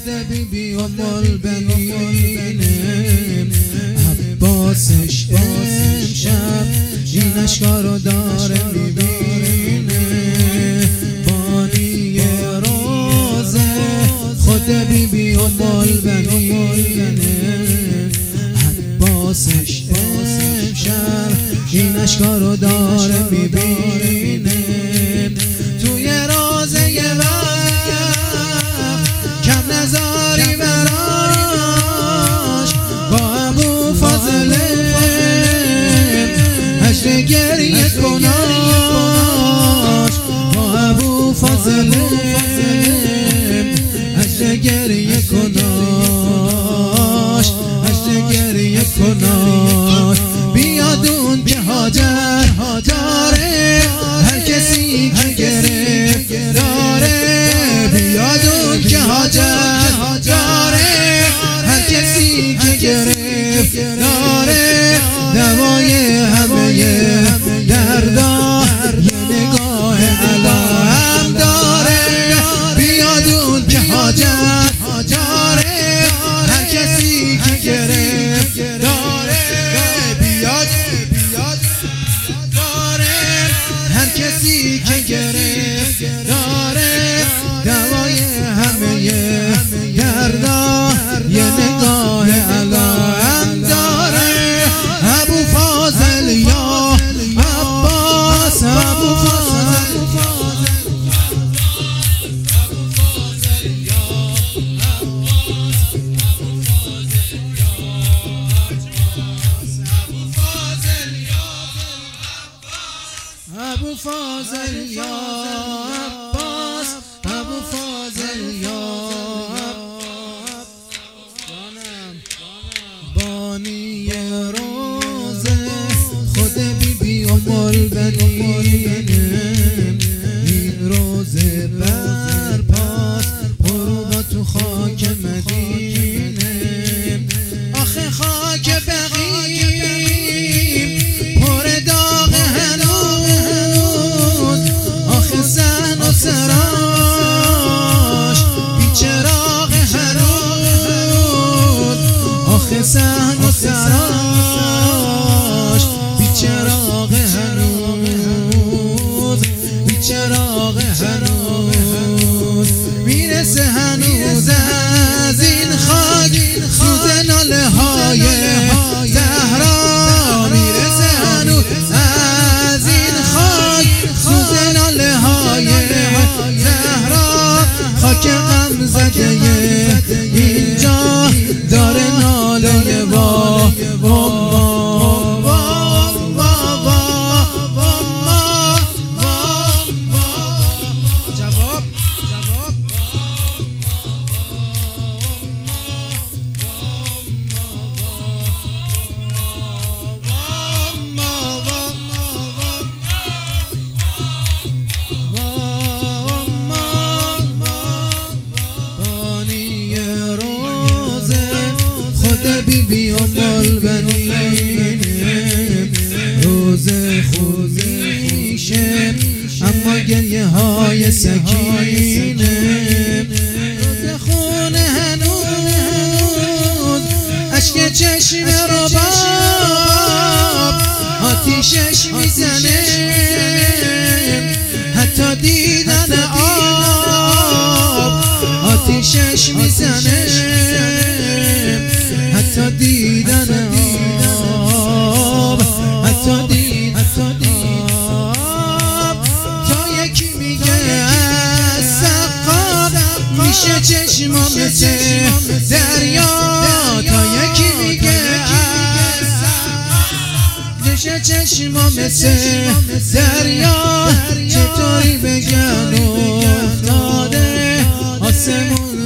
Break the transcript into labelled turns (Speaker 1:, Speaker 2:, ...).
Speaker 1: خود بیبی ام البنین عباسش امشب این اشکارو داره میبینه. بانی روزه خود بیبی ام البنین عباسش امشب این اشکارو داره میبینه. توی روزه یه وقت کم نزاری براش با ابو فاضله هجر گریه کناش با ابو فاضله هجر گریه کناش هجر گریه کناش. بیاد اون که حاجت داره هر کسی که گرفت داره. بیاد اون که حاجت داره هر کسی که گرفت داره. دوای همه دردا یه نگاه علام داره. بیاد اون که حاجت داره هر کسی که گرفت داره. بیاد داره هر کسی که گرفت داره. دوای همه دردا یه نگاه علام داره. ابو فاضل یا عباس ابو فاضل ابو فاضل یا عباس ابو فاضل یا بانی روزه خود بیبی ام البنین این روزه برپاس غروبا تو خاک مدینه. آخه خاک بقیم پر داغ هنوز. آخه زن و سراش بی چراغ هنوز. آخه زن و سراش بی چراغ هنوز بی چراغ هنوز. میرسه هنوز از این خاک سوز ناله های زهرا. میرسه هنوز از این خاک سوز ناله های زهرا. خاک غم زده اینجا داره ناله وا بیبی ام البنین روزه خوب میشه اما گریه های سکینه. روزه خونه هنوز اشک چشم رباب آتیشش میزنه. حتی دیدن آب آتیشش میزنه. حتی دیدن آب حتی دیدن آب. تا یکی میگه از سقاب میشه چشما مثل دریا. تا یکی میگه از سقاب میشه چشما مثل دریا. چطوری بگن افتاده آسمون